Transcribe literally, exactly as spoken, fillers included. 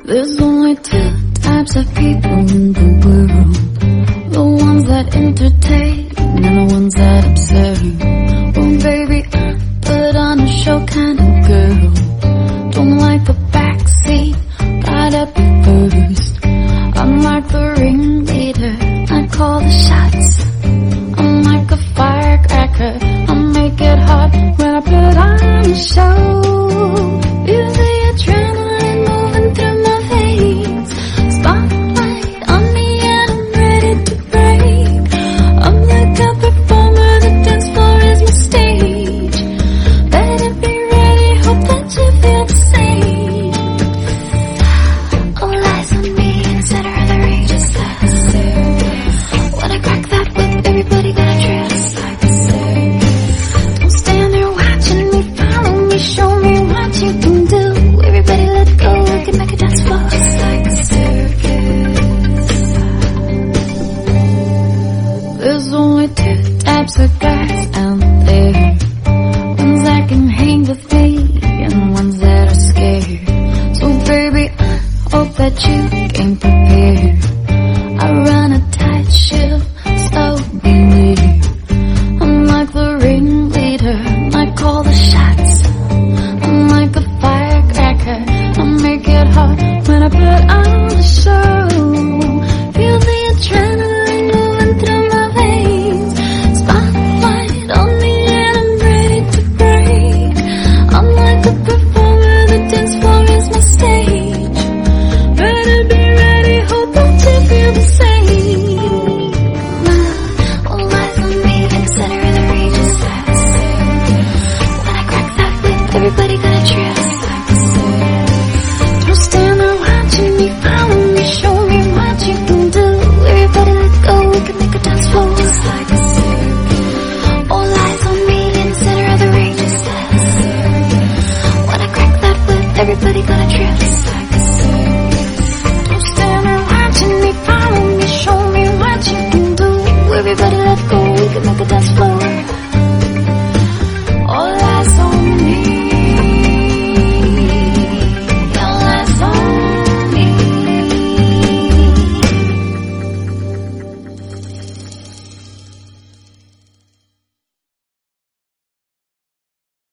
There's only two types of people in the world, the ones that entertain and the ones that observe. Oh baby, I put on a show kind of girl, don't like the backseat, gotta be first. I'm like the ringleader, I call the shots. I'm like a firecracker, I make it hot when I put on a show. Feel the adrenaline moving through my veins, spotlight on me and I'm ready to break. I'm like a performer, the dance floor is my stage. Better be ready, hope that you feel the same. All eyes on me, center of the ring, just like a circus. When I crack that whip, everybody got a dress like a circus. Don't stand there watching me, follow me, show me what you can do. Everybody let go, we can make a dance floor just like a circus. There's only two types of guys out there, ones that can hang with me and ones that are scared. So baby, I hope that you